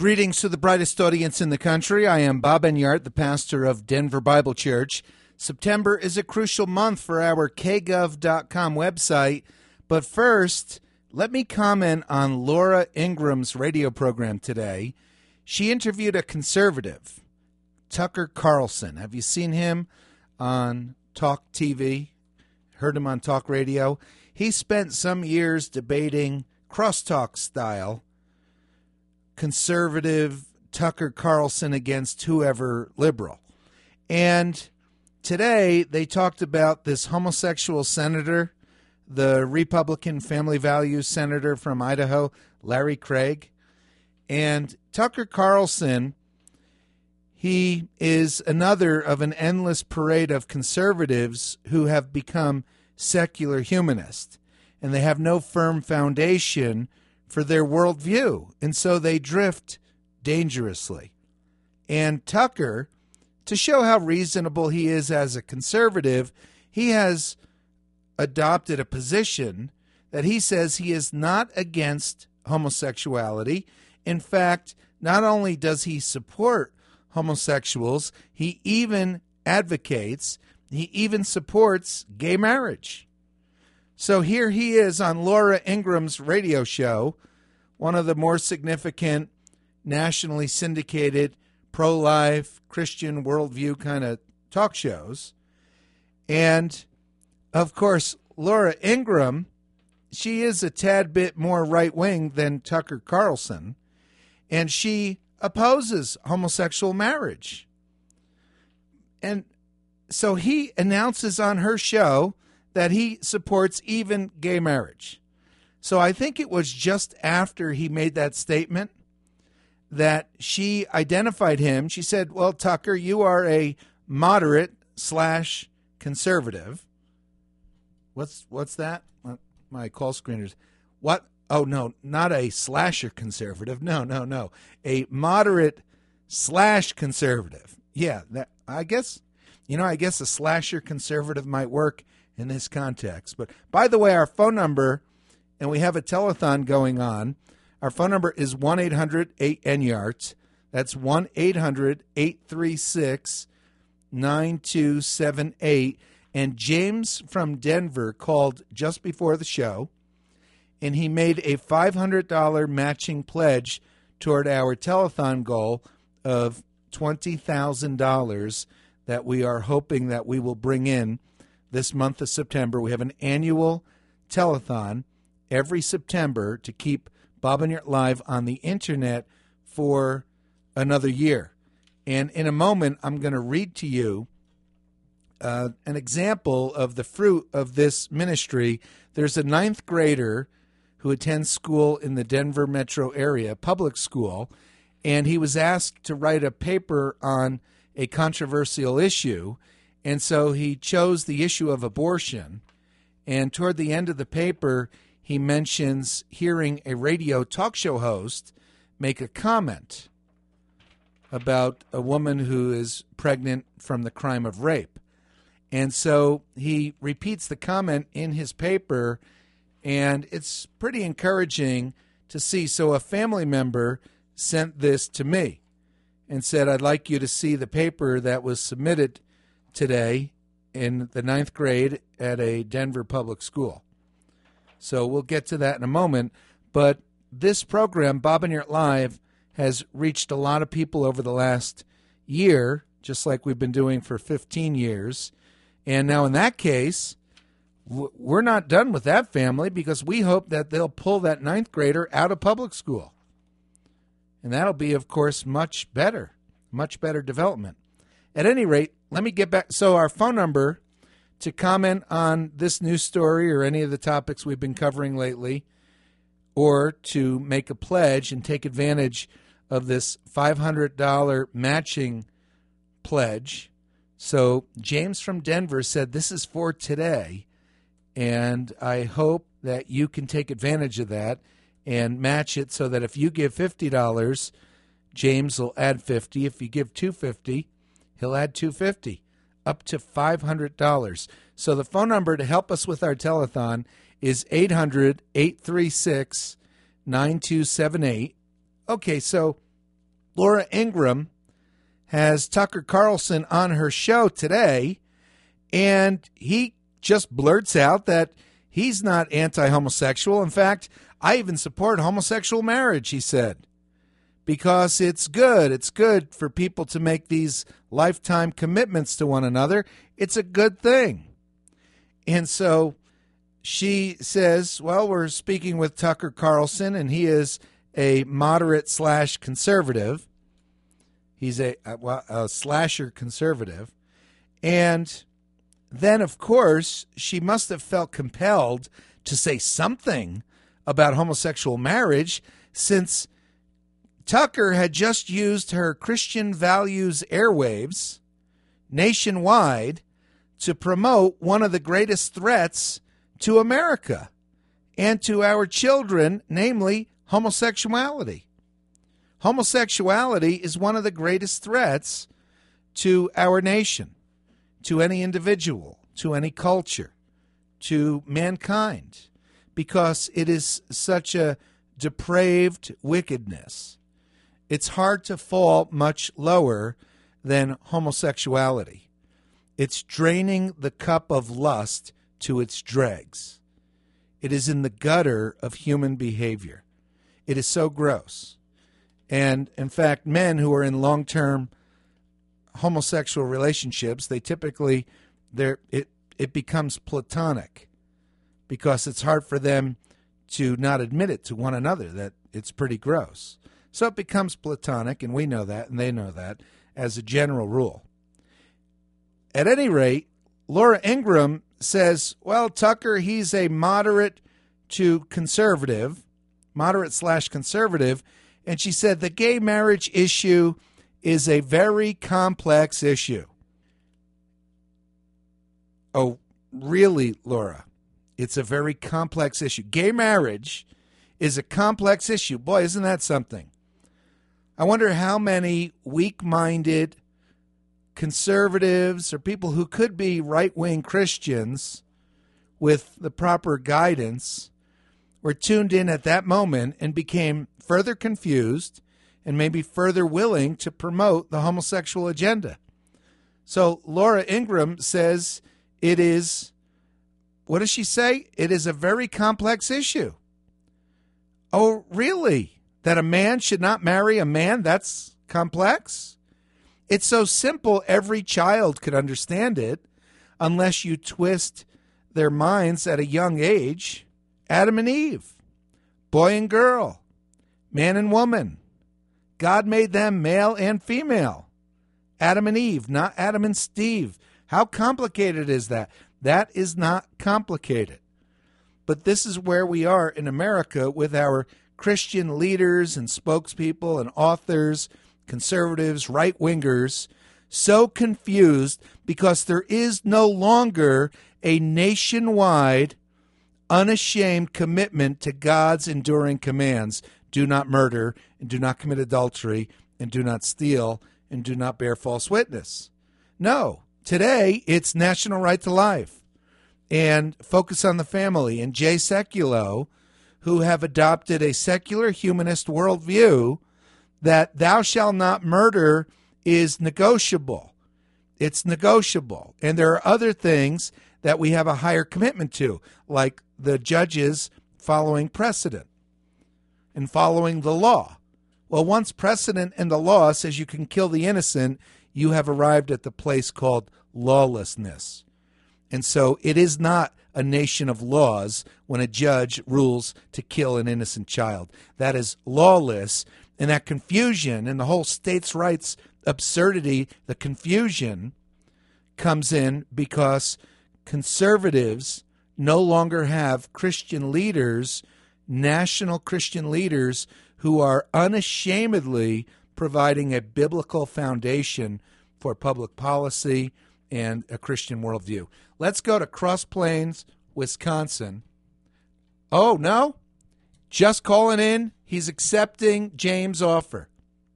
Greetings to the brightest audience in the country. I am Bob Enyart, the pastor of Denver Bible Church. September is a crucial month for our kgov.com website. But first, let me comment on Laura Ingram's radio program today. She interviewed a conservative, Tucker Carlson. Have you seen him on Talk TV? Heard him on Talk Radio? He spent some years debating crosstalk style conservative Tucker Carlson against whoever liberal. And today they talked about this homosexual senator, the Republican Family Values senator from Idaho, Larry Craig. And Tucker Carlson, he is another of an endless parade of conservatives who have become secular humanists. And they have no firm foundation for their worldview, and so they drift dangerously. And Tucker, to show how reasonable he is as a conservative, he has adopted a position that he says he is not against homosexuality. In fact, not only does he support homosexuals, he even advocates, he even supports gay marriage. So here he is on Laura Ingram's radio show, one of the more significant, nationally syndicated, pro-life, Christian worldview kind of talk shows. And, of course, Laura Ingram, she is a tad bit more right-wing than Tucker Carlson, and she opposes homosexual marriage. And so he announces on her show that he supports even gay marriage. So I think it was just after he made that statement that she identified him. She said, well, Tucker, you are a moderate/conservative. What's that? My call screeners. What? Oh, no, not a slasher conservative. No. A moderate/conservative. Yeah, that, I guess a slasher conservative might work in this context. But by the way, our phone number, and we have a telethon going on. Our phone number is 1-800-8-NYART. That's 1-800-836-9278. And James from Denver called just before the show, and he made a $500 matching pledge toward our telethon goal of $20,000 that we are hoping that we will bring in this month of September. We have an annual telethon every September to keep Bob Enyart Live on the internet for another year. And in a moment, I'm going to read to you an example of the fruit of this ministry. There's a 9th grader who attends school in the Denver metro area, public school, and he was asked to write a paper on a controversial issue. And so he chose the issue of abortion. And toward the end of the paper, he mentions hearing a radio talk show host make a comment about a woman who is pregnant from the crime of rape. And so he repeats the comment in his paper, and it's pretty encouraging to see. So a family member sent this to me and said, I'd like you to see the paper that was submitted today in the 9th grade at a Denver public school. So we'll get to that in a moment. But this program, Bob Enyart Live, has reached a lot of people over the last year, just like we've been doing for 15 years. And now in that case, we're not done with that family because we hope that they'll pull that 9th grader out of public school. And that'll be, of course, much better development. At any rate, let me get back. So our phone number to comment on this news story or any of the topics we've been covering lately, or to make a pledge and take advantage of this $500 matching pledge. So James from Denver said this is for today, and I hope that you can take advantage of that and match it so that if you give $50, James will add $50. If you give $250, he'll add $250, up to $500. So the phone number to help us with our telethon is 800-836-9278. Okay, so Laura Ingraham has Tucker Carlson on her show today, and he just blurts out that he's not anti-homosexual. In fact, I even support homosexual marriage, he said, because it's good. It's good for people to make these lifetime commitments to one another. It's a good thing. And so she says, well, we're speaking with Tucker Carlson, and he is a moderate/conservative. He's a slasher conservative. And then, of course, she must have felt compelled to say something about homosexual marriage, since Tucker had just used her Christian values airwaves nationwide to promote one of the greatest threats to America and to our children, namely homosexuality. Homosexuality is one of the greatest threats to our nation, to any individual, to any culture, to mankind, because it is such a depraved wickedness. It's hard to fall much lower than homosexuality. It's draining the cup of lust to its dregs. It is in the gutter of human behavior. It is so gross. And in fact, men who are in long-term homosexual relationships, they typically, it becomes platonic, because it's hard for them to not admit it to one another that it's pretty gross. So it becomes platonic, and we know that, and they know that, as a general rule. At any rate, Laura Ingraham says, well, Tucker, he's a moderate/conservative, and she said the gay marriage issue is a very complex issue. Oh, really, Laura? It's a very complex issue. Gay marriage is a complex issue. Boy, isn't that something? I wonder how many weak-minded conservatives or people who could be right-wing Christians with the proper guidance were tuned in at that moment and became further confused and maybe further willing to promote the homosexual agenda. So Laura Ingraham says it is, what does she say? It is a very complex issue. Oh, really? That a man should not marry a man? That's complex? It's so simple every child could understand it, unless you twist their minds at a young age. Adam and Eve, boy and girl, man and woman. God made them male and female. Adam and Eve, not Adam and Steve. How complicated is that? That is not complicated. But this is where we are in America with our Christian leaders and spokespeople and authors, conservatives, right-wingers, so confused because there is no longer a nationwide, unashamed commitment to God's enduring commands. Do not murder, and do not commit adultery, and do not steal, and do not bear false witness. No, today it's national right to life and focus on the family. And Jay Sekulow, who have adopted a secular humanist worldview that thou shalt not murder is negotiable. It's negotiable. And there are other things that we have a higher commitment to, like the judges following precedent and following the law. Well, once precedent and the law says you can kill the innocent, you have arrived at the place called lawlessness. And so it is not a nation of laws when a judge rules to kill an innocent child. That is lawless, and that confusion and the whole states' rights absurdity, the confusion comes in because conservatives no longer have Christian leaders, national Christian leaders, who are unashamedly providing a biblical foundation for public policy and a Christian worldview. Let's go to Cross Plains, Wisconsin. Oh, no? Just calling in. He's accepting James' offer.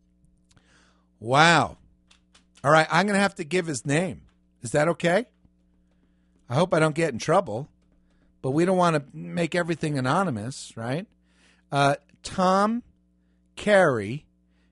Wow. All right, I'm going to have to give his name. Is that okay? I hope I don't get in trouble, but we don't want to make everything anonymous, right? Tom Carey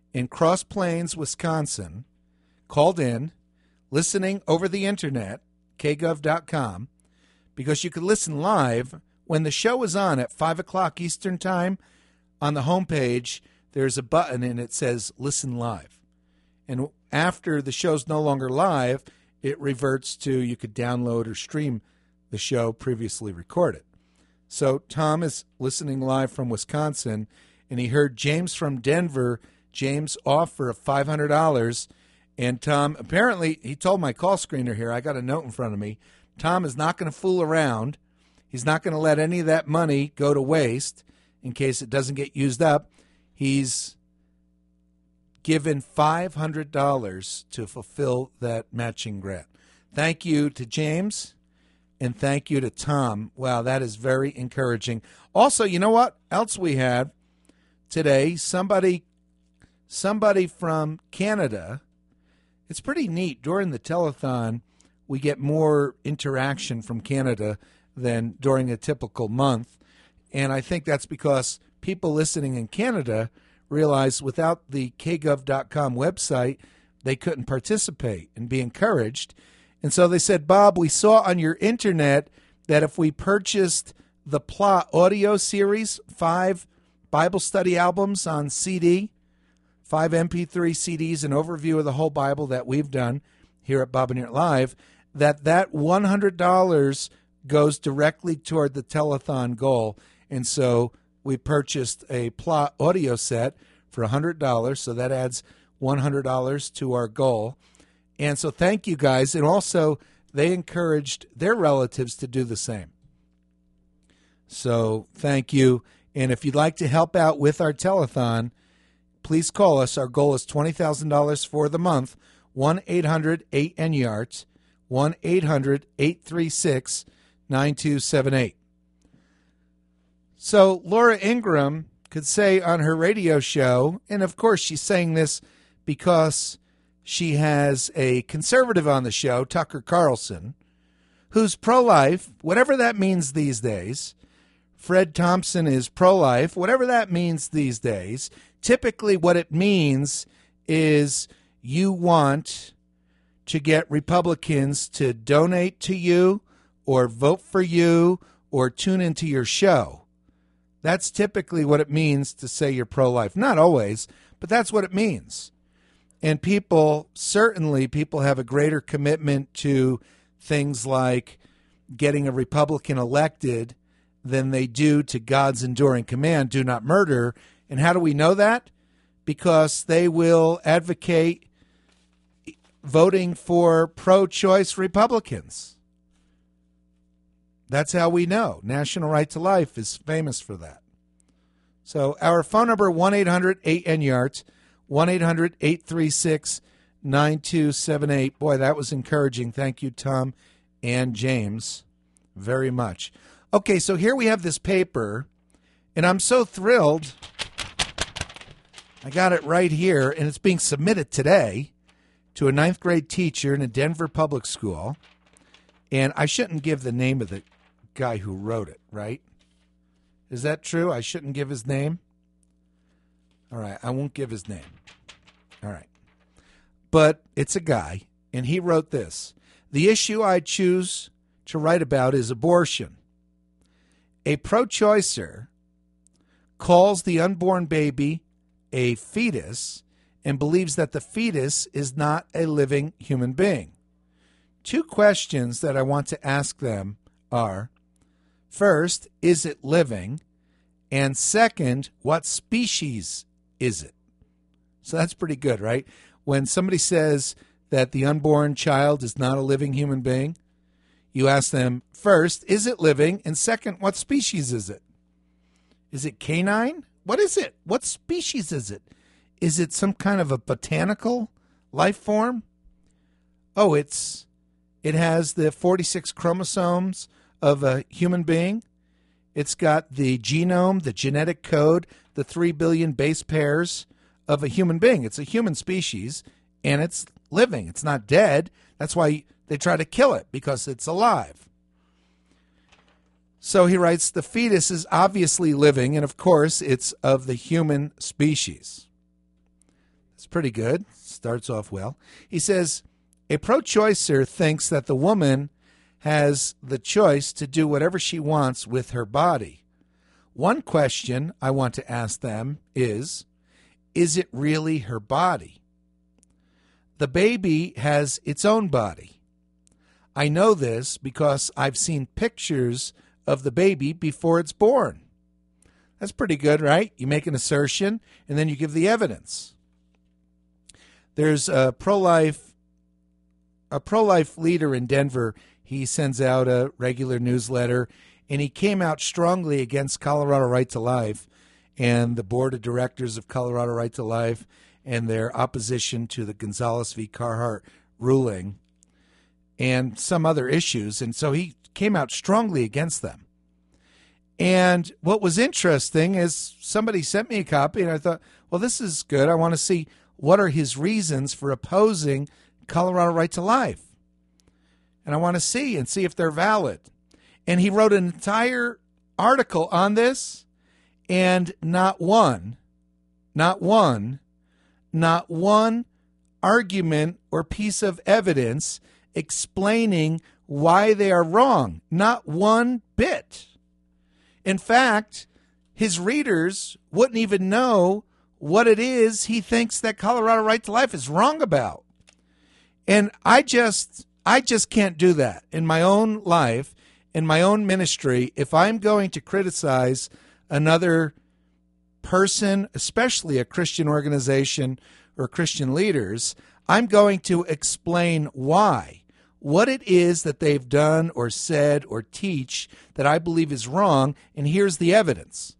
in Cross Plains, Wisconsin, called in, listening over the internet, kgov.com, because you could listen live when the show is on at 5 o'clock Eastern Time. On the homepage, there's a button and it says Listen Live. And after the show's no longer live, it reverts to you could download or stream the show previously recorded. So Tom is listening live from Wisconsin, and he heard James from Denver, James' offer of $500. And Tom, apparently, he told my call screener here, I got a note in front of me, Tom is not going to fool around. He's not going to let any of that money go to waste in case it doesn't get used up. He's given $500 to fulfill that matching grant. Thank you to James, and thank you to Tom. Wow, that is very encouraging. Also, you know what else we had today? Somebody from Canada. It's pretty neat. During the telethon, we get more interaction from Canada than during a typical month. And I think that's because people listening in Canada realize without the kgov.com website, they couldn't participate and be encouraged. And so they said, Bob, we saw on your internet that if we purchased the Plot audio series, 5 Bible study albums on CD, 5 MP3 CDs, an overview of the whole Bible that we've done here at Bob and Newt Live, that $100 goes directly toward the telethon goal. And so we purchased a Plot audio set for $100, so that adds $100 to our goal. And so thank you guys. And also, they encouraged their relatives to do the same. So thank you. And if you'd like to help out with our telethon, please call us. Our goal is $20,000 for the month, 1-800-8-NYARTS, 1-800-836-9278. So Laura Ingraham could say on her radio show, and of course she's saying this because she has a conservative on the show, Tucker Carlson, who's pro-life, whatever that means these days. Fred Thompson is pro-life, whatever that means these days. Typically what it means is you want to get Republicans to donate to you or vote for you or tune into your show. That's typically what it means to say you're pro-life. Not always, but that's what it means. And people have a greater commitment to things like getting a Republican elected than they do to God's enduring command, do not murder. And how do we know that? Because they will advocate voting for pro-choice Republicans. That's how we know. National Right to Life is famous for that. So our phone number, 1-800-8-NYARTS, 1-800-836-9278. Boy, that was encouraging. Thank you, Tom and James, very much. Okay, so here we have this paper, and I'm so thrilled. I got it right here, and it's being submitted today to a 9th grade teacher in a Denver public school. And I shouldn't give the name of the guy who wrote it, right? Is that true? I shouldn't give his name? All right, I won't give his name. All right. But it's a guy, and he wrote this. The issue I choose to write about is abortion. A pro-choicer calls the unborn baby a fetus and believes that the fetus is not a living human being. 2 questions that I want to ask them are, first, is it living? And second, what species is it? So that's pretty good, right? When somebody says that the unborn child is not a living human being, you ask them, first, is it living? And second, what species is it? Is it canine? What is it? What species is it? Is it some kind of a botanical life form? Oh, it has the 46 chromosomes of a human being. It's got the genome, the genetic code, the 3 billion base pairs of a human being. It's a human species, and it's living. It's not dead. That's why they try to kill it, because it's alive. So he writes, the fetus is obviously living, and of course, it's of the human species. It's pretty good. Starts off well. He says, a pro-choicer thinks that the woman has the choice to do whatever she wants with her body. One question I want to ask them is it really her body? The baby has its own body. I know this because I've seen pictures of the baby before it's born. That's pretty good, right? You make an assertion, and then you give the evidence. There's a pro-life leader in Denver. He sends out a regular newsletter, and he came out strongly against Colorado Right to Life and the board of directors of Colorado Right to Life and their opposition to the Gonzales v. Carhart ruling and some other issues. And so he came out strongly against them. And what was interesting is somebody sent me a copy, and I thought, well, this is good. I want to see what are his reasons for opposing Colorado Right to Life. And I want to see if they're valid. And he wrote an entire article on this, and not one argument or piece of evidence explaining why they are wrong. Not one bit. In fact, his readers wouldn't even know what it is he thinks that Colorado Right to Life is wrong about. And I just can't do that in my own life, in my own ministry. If I'm going to criticize another person, especially a Christian organization or Christian leaders, I'm going to explain why. What it is that they've done or said or teach that I believe is wrong, and here's the evidence.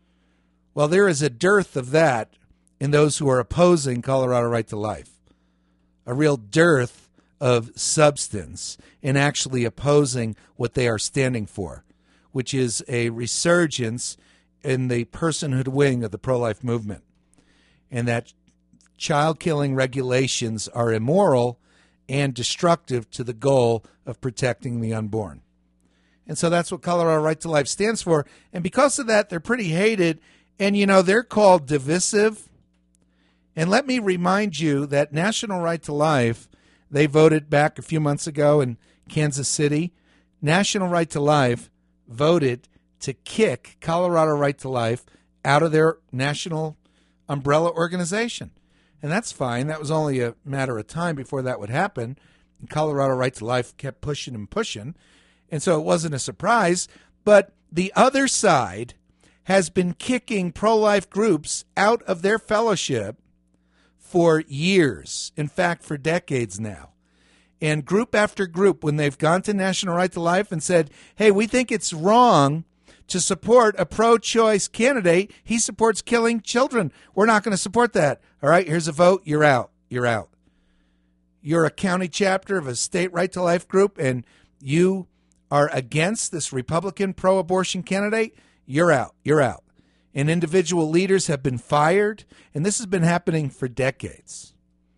Well, there is a dearth of that in those who are opposing Colorado Right to Life. A real dearth of substance in actually opposing what they are standing for, which is a resurgence in the personhood wing of the pro-life movement, and that child-killing regulations are immoral and destructive to the goal of protecting the unborn. And so that's what Colorado Right to Life stands for. And because of that, they're pretty hated. And, they're called divisive. And let me remind you that National Right to Life, they voted back a few months ago in Kansas City. National Right to Life voted to kick Colorado Right to Life out of their national umbrella organization. And that's fine. That was only a matter of time before that would happen. And Colorado Right to Life kept pushing and pushing. And so it wasn't a surprise. But the other side has been kicking pro-life groups out of their fellowship for years. In fact, for decades now. And group after group, when they've gone to National Right to Life and said, hey, we think it's wrong to support a pro-choice candidate. He supports killing children. We're not going to support that. All right, here's a vote. You're out. You're out. You're a county chapter of a state right to life group, and you are against this Republican pro-abortion candidate. You're out. You're out. And individual leaders have been fired, and this has been happening for decades.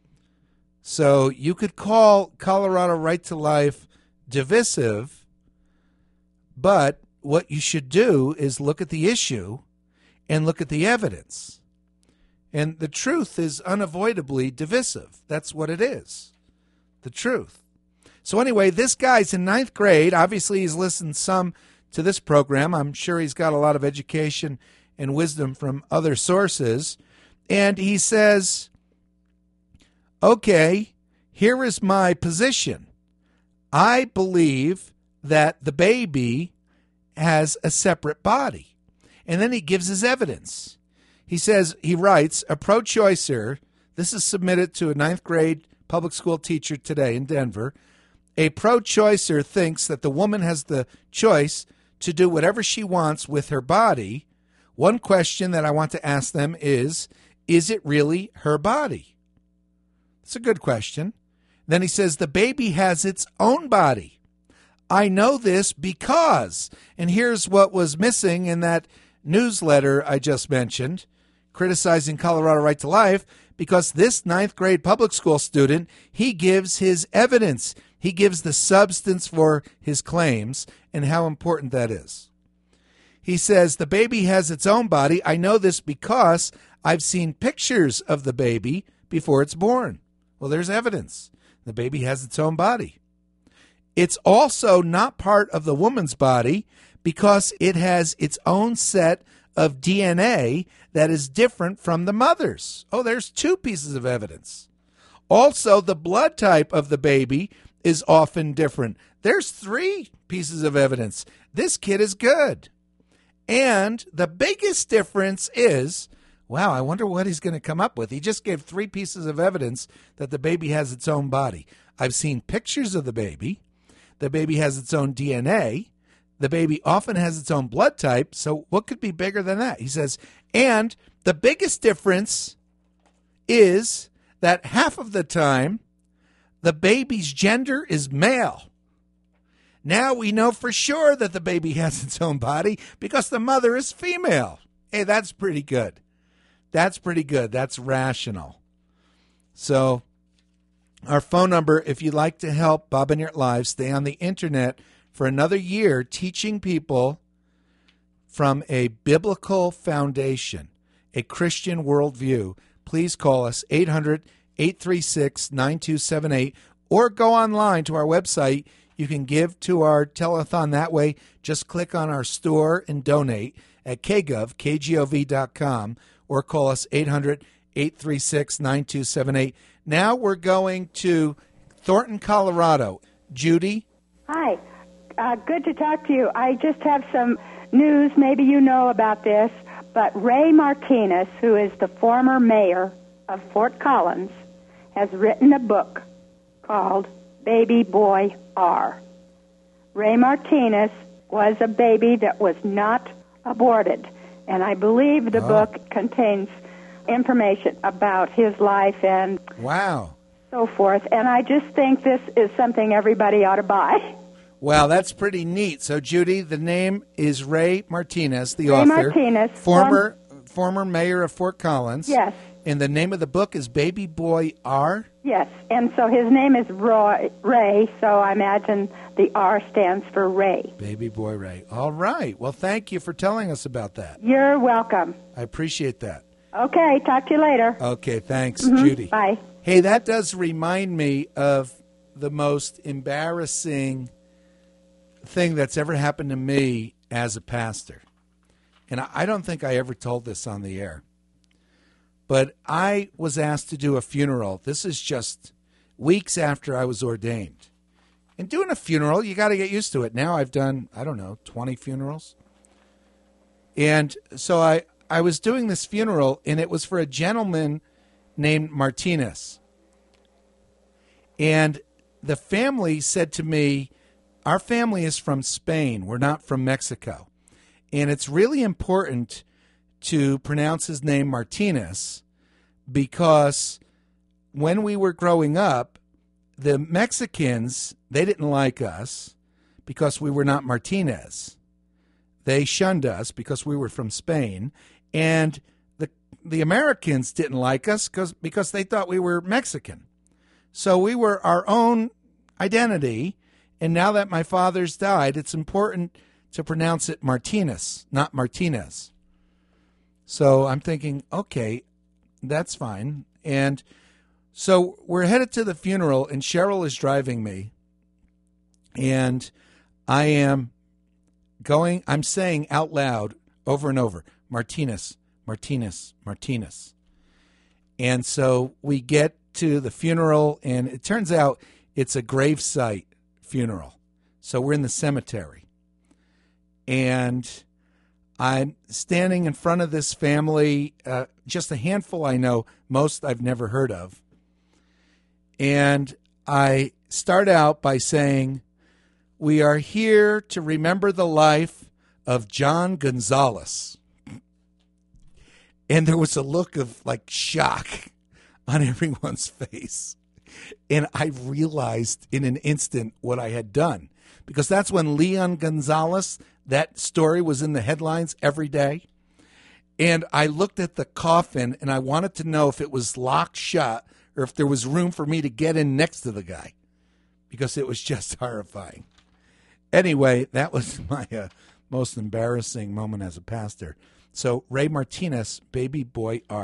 So you could call Colorado Right to Life divisive, but what you should do is look at the issue and look at the evidence. And the truth is unavoidably divisive. That's what it is. The truth. So anyway, this guy's in 9th grade. Obviously, he's listened some to this program. I'm sure he's got a lot of education and wisdom from other sources. And he says, okay, here is my position. I believe that the baby has a separate body. And then he gives his evidence. He writes, a pro-choicer, this is submitted to a 9th grade public school teacher today in Denver. A pro-choicer thinks that the woman has the choice to do whatever she wants with her body. One question that I want to ask them is it really her body? It's a good question. Then he says, the baby has its own body. I know this because, and here's what was missing in that newsletter I just mentioned, criticizing Colorado Right to Life, because this 9th grade public school student, he gives his evidence. He gives the substance for his claims and how important that is. He says, the baby has its own body. I know this because I've seen pictures of the baby before it's born. Well, there's evidence. The baby has its own body. It's also not part of the woman's body because it has its own set of DNA that is different from the mother's. Oh, there's 2 pieces of evidence. Also, the blood type of the baby is often different. There's 3 pieces of evidence. This kid is good. And the biggest difference is, wow, I wonder what he's going to come up with. He just gave 3 pieces of evidence that the baby has its own body. I've seen pictures of the baby. The baby has its own DNA. The baby often has its own blood type. So what could be bigger than that? He says, and the biggest difference is that half of the time, the baby's gender is male. Now we know for sure that the baby has its own body because the mother is female. Hey, that's pretty good. That's pretty good. That's rational. So our phone number, if you'd like to help Bob and Your Lives stay on the internet for another year, teaching people from a biblical foundation, a Christian worldview, please call us 800-836-9278 or go online to our website. You can give to our telethon that way. Just click on our store and donate at kgov.com, or call us 800-836-9278. Now we're going to Thornton, Colorado. Judy? Hi. Good to talk to you. I just have some news. Maybe you know about this, but Ray Martinez, who is the former mayor of Fort Collins, has written a book called Baby Boy R. Ray Martinez was a baby that was not aborted, and I believe the book contains information about his life and so forth, and I just think this is something everybody ought to buy. Wow, that's pretty neat. So, Judy, the name is Ray Martinez, the Ray author. Martinez. Former mayor of Fort Collins. Yes. And the name of the book is Baby Boy R? Yes, and so his name is Ray, so I imagine the R stands for Ray. Baby Boy Ray. All right. Well, thank you for telling us about that. You're welcome. I appreciate that. Okay, talk to you later. Okay, thanks, Judy. Bye. Hey, that does remind me of the most embarrassing thing that's ever happened to me as a pastor. And I don't think I ever told this on the air. But I was asked to do a funeral. This is just weeks after I was ordained. And doing a funeral, you got to get used to it. Now I've done, 20 funerals. And so I was doing this funeral, and it was for a gentleman named Martinez. And the family said to me, our family is from Spain. We're not from Mexico. And it's really important to pronounce his name Martinez because when we were growing up, the Mexicans, they didn't like us because we were not Martinez. They shunned us because we were from Spain. And the Americans didn't like us because they thought we were Mexican. So we were our own identity. And now that my father's died, it's important to pronounce it Martinez, not Martinez. So I'm thinking, okay, that's fine. And so we're headed to the funeral, and Cheryl is driving me. And I'm saying out loud over and over, Martinez, Martinez, Martinez. And so we get to the funeral, and it turns out it's a gravesite funeral. So we're in the cemetery. And I'm standing in front of this family, just a handful I know, most I've never heard of. And I start out by saying, we are here to remember the life of John Gonzalez. And there was a look of shock on everyone's face. And I realized in an instant what I had done. Because that's when Leon Gonzalez, that story was in the headlines every day. And I looked at the coffin and I wanted to know if it was locked shut or if there was room for me to get in next to the guy. Because it was just horrifying. Anyway, that was my most embarrassing moment as a pastor. So Ray Martinez, Baby Boy R.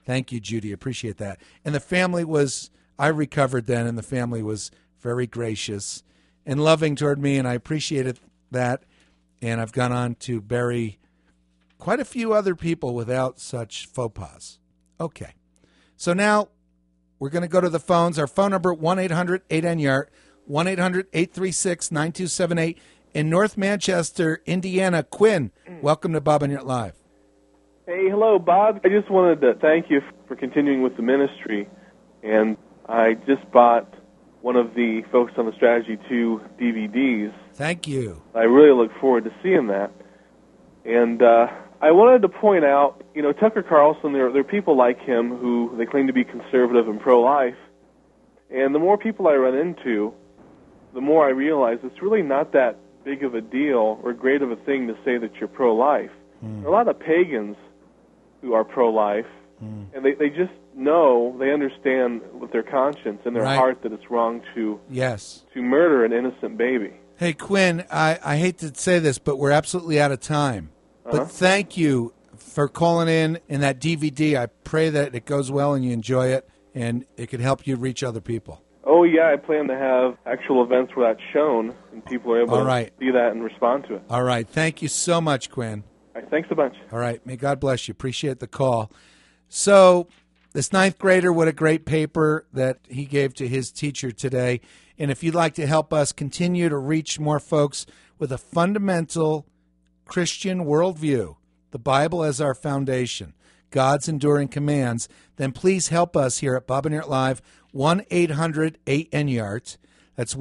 Thank you, Judy. Appreciate that. And the family I recovered then, and the family was very gracious and loving toward me, and I appreciated that. And I've gone on to bury quite a few other people without such faux pas. Okay. So now we're going to go to the phones. Our phone number, 1-800-8NYART, 1-800-836-9278. In North Manchester, Indiana, Quinn, welcome to Bob and Yurt Live. Hey, hello, Bob. I just wanted to thank you for continuing with the ministry. And I just bought one of the Focus on the Strategy 2 DVDs. Thank you. I really look forward to seeing that. And I wanted to point out, Tucker Carlson, there are people like him who they claim to be conservative and pro-life. And the more people I run into, the more I realize it's really not that big of a deal or great of a thing to say that you're pro-life. There are a lot of pagans who are pro-life, and they just know, they understand with their conscience and their heart that it's wrong to murder an innocent baby. Hey, Quinn, I hate to say this, but we're absolutely out of time. But thank you for calling in that DVD. I pray that it goes well and you enjoy it, and it could help you reach other people. Oh, yeah, I plan to have actual events where that's shown, and people are able to see that and respond to it. All right. Thank you so much, Quinn. All right, thanks a bunch. All right. May God bless you. Appreciate the call. So this ninth grader, what a great paper that he gave to his teacher today. And if you'd like to help us continue to reach more folks with a fundamental Christian worldview, the Bible as our foundation, God's enduring commands, then please help us here at Bob and Yurt Live, 1-800-8NYART. That's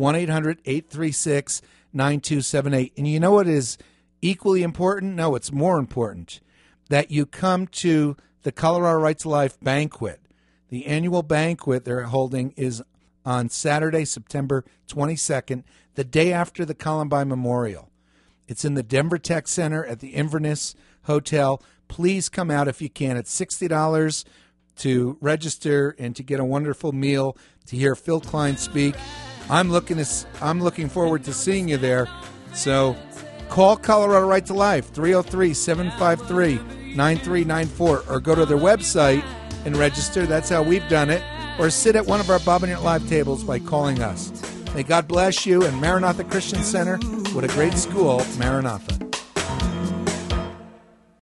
1-800-836-9278. And you know what is equally important? No, it's more important that you come to the Colorado Right to Life banquet. The annual banquet they're holding is on Saturday, September 22nd, the day after the Columbine Memorial. It's in the Denver Tech Center at the Inverness Hotel. Please come out if you can. It's $60 to register and to get a wonderful meal, to hear Phil Klein speak. I'm looking forward to seeing you there. So call Colorado Right to Life, 303-753-9394, or go to their website and register. That's how we've done it. Or sit at one of our Bob and Yurt Live tables by calling us. May God bless you, and Maranatha Christian Center, what a great school, Maranatha.